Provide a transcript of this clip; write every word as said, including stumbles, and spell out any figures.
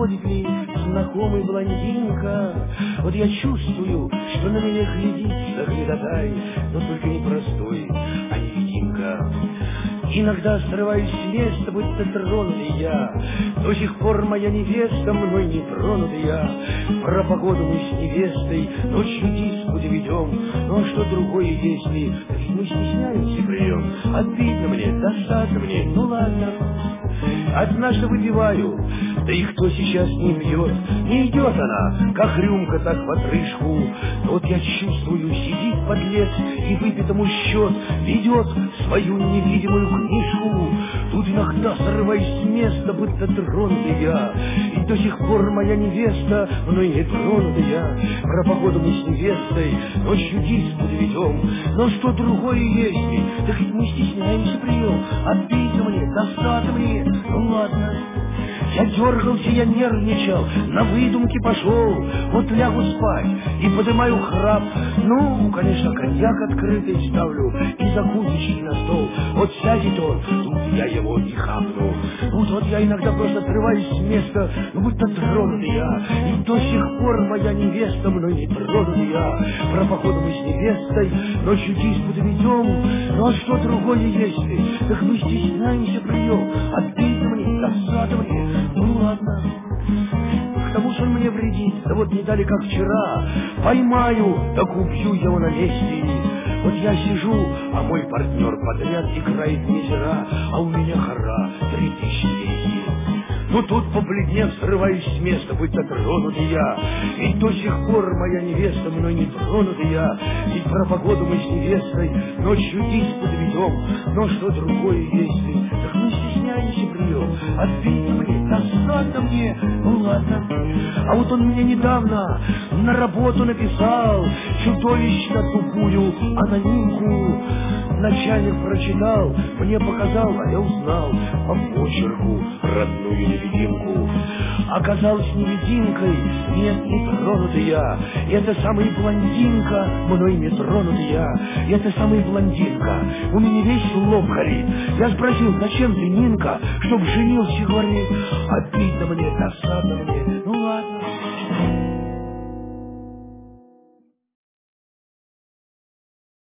проходит ли знакомый блондинка. Вот я чувствую, что на меня глядит заглядатай, но только не простой, а невидимка. Иногда срываюсь с места, будто тронутый я. До сих пор моя невеста мной не тронутый я. Про погоду мы с невестой ночью диспуты ведем. Ну а что другое, если мы стесняемся прием? Обидно мне, досадно мне, ну ладно. Однажды выпиваю, да и кто сейчас не пьет? Не идет она, как рюмка, так в отрыжку. Но вот я чувствую, сидит подлец и выпитому счет ведет свою невидимую книжку. Тут иногда срываюсь с места, будто тронутый я. И до сих пор моя невеста мной не тронутая. Про погоду мы с невестой ночью диспуты ведем. Но что другое есть, так ведь мы стесняемся прием. Обидно мне, досадно мне, ну ладно. Я дергался, я нервничал, на выдумки пошел. Вот лягу спать и поднимаю храп. Ну, конечно, коньяк открытый ставлю и закусочки на стол. Вот сядет он, тут я его и хапну. Тут вот я иногда просто срываюсь с места, ну будто тронутый я. И до сих пор моя невеста мной не тронутый я. Про походу мы с невестой ночью диспуты ведем. Ну а что другое если, так мы стесняемся прием. Обидно мне, досадно мне, ну ладно. К тому же он мне вредит, да вот не дали как вчера. Поймаю, так убью его на месте. Вот я сижу, а мой партнер подряд играет мизера, а у меня хора три тысячи двести. Ну тут, побледнев, срываюсь с места, будь тронутый я. И до сих пор моя невеста мной не тронутый я. Ведь про погоду мы с невестой ночью диспуты ведем. Но что другое если, так мы стесняемся прием. Обидно мне, досадно мне, ну ладно. А вот он мне недавно на работу написал чудовищно тупую анонимку. Начальник прочитал, мне показал, а я узнал по почерку родную невидимку. Оказалась невидимкой, нет, не тронутый я. Это самая блондинка, мной не тронутый я. Это самая блондинка, у меня весь лоб горит. Я спросил, зачем ты, Нинка, чтоб женился, говорит. Обидно мне, досадно мне, ну ладно.